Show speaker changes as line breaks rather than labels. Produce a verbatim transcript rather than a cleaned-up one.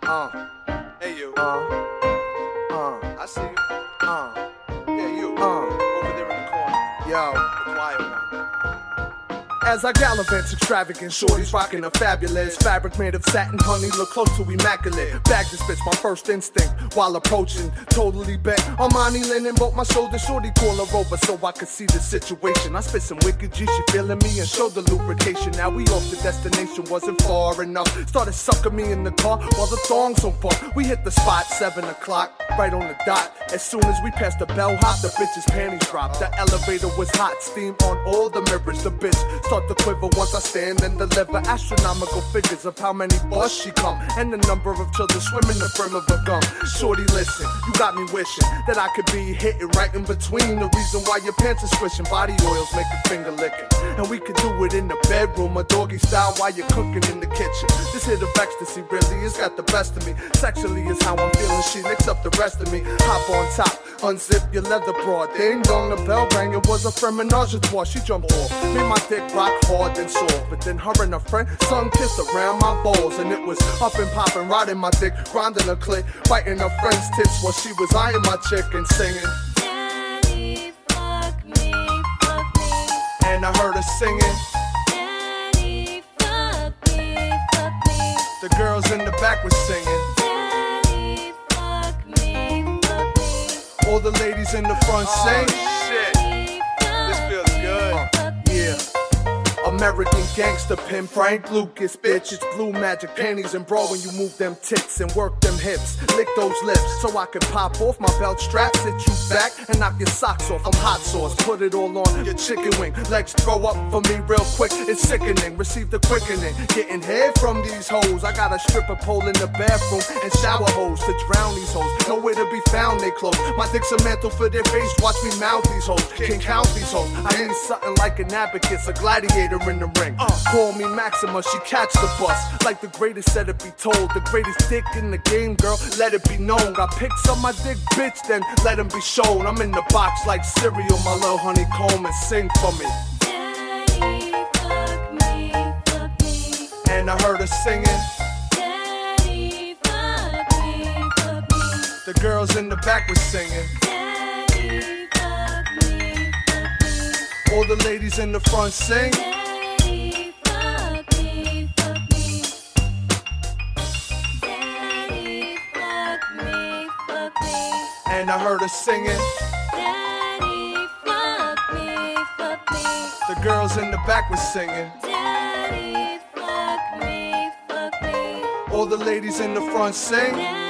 Uh,
Hey you,
uh, uh,
I see you.
uh,
Yeah, you.
uh,
Over there in the corner,
yo.
the quiet one.
As I gallivant extravagant, shorties rocking a fabulous fabric made of satin, honey, look close to immaculate. Bag this bitch, my first instinct, while approaching, totally bent. Armani linen, both my shoulders, shorty call her over so I could see the situation. I spit some wicked G, she feeling me and showed the lubrication. Now we off the destination, wasn't far enough. Started sucking me in the car while the thong's on far. We hit the spot, seven o'clock, right on the dot. As soon as we passed the bellhop, the bitch's panties dropped. The elevator was hot, steam on all the mirrors. The bitch start to quiver once I stand and deliver astronomical figures of how many bars she come and the number of children swimming the brim of a gum. Shorty, listen, you got me wishing that I could be hitting right in between. The reason why your pants are squishing, body oils make a finger licking, and we could do it in the bedroom, a doggy style while you're cooking in the kitchen. This hit of ecstasy really has got the best of me. Sexually is how I'm feeling. She licks up the rest of me. Hop on top, unzip your leather bra. Ding dong, the bell rang. It was a friend menage a trois. She jumped off, made my dick rock hard and soft. But then her and her friend sun kissed around my balls, and it was up and popping, riding my dick, grinding her clit, biting her friend's tits while she was eyeing my chick and singing.
Daddy, fuck me, fuck me.
And I heard her singing.
Daddy, fuck me, fuck me.
The girls in the back were singing.
Daddy, fuck me, fuck me.
All the ladies in the front sang.
Shit,
Daddy,
this
fuck
feels good.
me, fuck me.
Yeah. American gangster pimp Frank Lucas, bitch. It's blue magic panties and bra when you move them tits and work them hips. Lick those lips so I can pop off my belt strap, sit you back and knock your socks off. I'm hot sauce, put it all on your chicken wing. Legs throw up for me real quick, it's sickening. Receive the quickening, getting head from these hoes. I got a stripper pole in the bathroom and shower hose to drown these hoes. Nowhere to be found, they close. My dick's a mantle for their face, watch me mount these hoes. Can't count these hoes. I need something like an abacus, a gladiator in the ring. Uh, call me Maxima, she catch the bus. Like the greatest, said it be told. The greatest dick in the game, girl, let it be known. Got pics on my dick, bitch, then let them be shown. I'm in the box like cereal, my little honeycomb, and sing for me.
Daddy, fuck me, fuck me.
And I heard her singing.
Daddy, fuck me, fuck me.
The girls in the back were singing.
Daddy, fuck me, fuck me.
All the ladies in the front sing.
Daddy, fuck me, fuck me. Daddy, fuck me, fuck me.
And I heard her singing.
Daddy, fuck me, fuck me.
The girls in the back were singing.
Daddy, fuck me, fuck me.
All the ladies in the front sing.
Daddy,